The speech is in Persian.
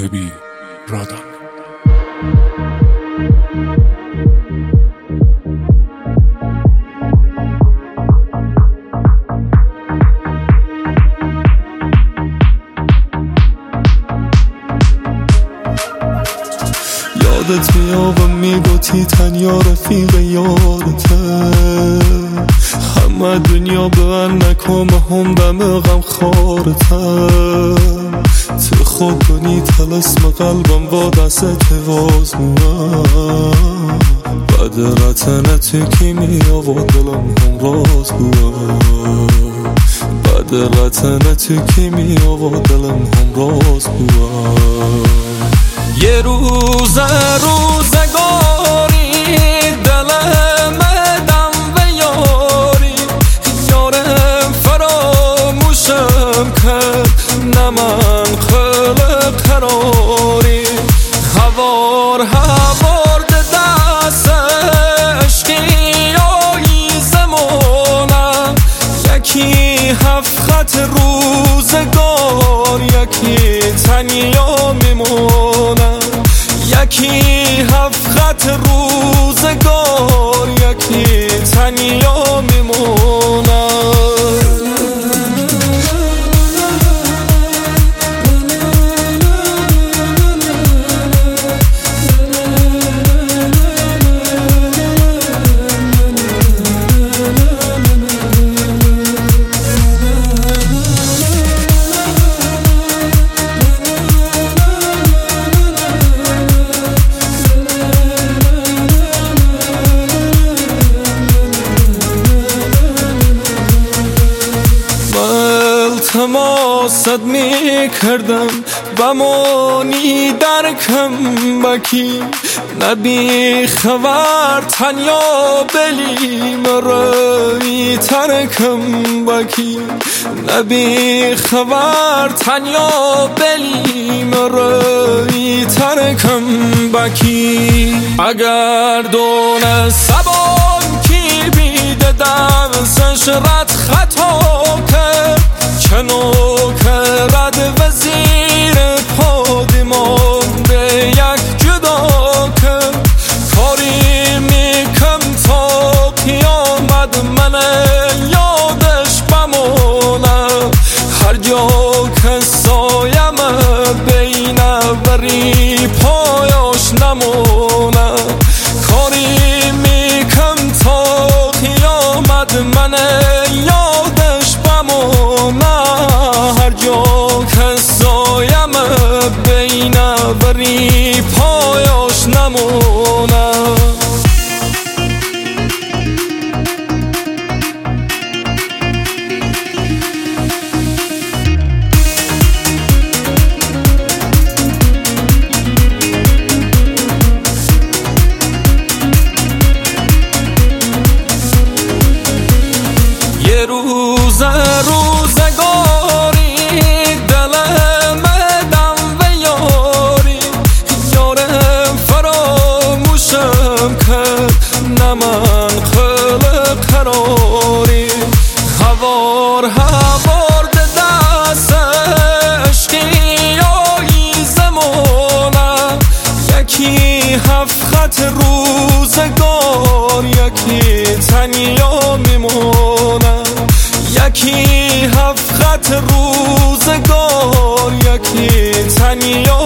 راهبی رادان. یادت میابم میگوتی تنیا رفیق یادته، همه دنیا به من نکام هم دم غم خارته، تو خود کنی تلسم قلبم با دست واز موه، بعد رتنه تو کیمیا و دلم هم راز بوه، بعد رتنه تو کیمیا و دلم هم راز بوه. یه روزگاری دلم دم و یاری، یارم فراموشم کرد نه من خلق قراری، هوار دست عشقی زمانم، یکی هفت خط روزگار یکی تنیا میمونم، یکی هفت خط روزگار یکی تنیا میمونم. تماست میکردم بمانی در کمبکی، نبی خبر تنیا بلی مرایی ترکم بکی، نبی خبر تنیا بلی مرایی ترکم بکی. اگر دون سبان کی بیده دستش رد خطا کرد، چنو کرد وزیر پادیمان به یک جدا کرد، کاری میکم تا قیامت من یادش بمونه، هر جا که سایم بین بری پایاش نمونه، کاری میکم تا قیامت من یادش بمونه، هر جا که سایم بین بری پایاش نمونه. یه روزگاری دلم دم و یاری، یارم فراموشم کرد نه من خلق قراری، هوار دست عشقی زمانم، یکی هفت خط روزگار یکی تنیا میمونم، یکی هفت خط روزگار یکی تنیا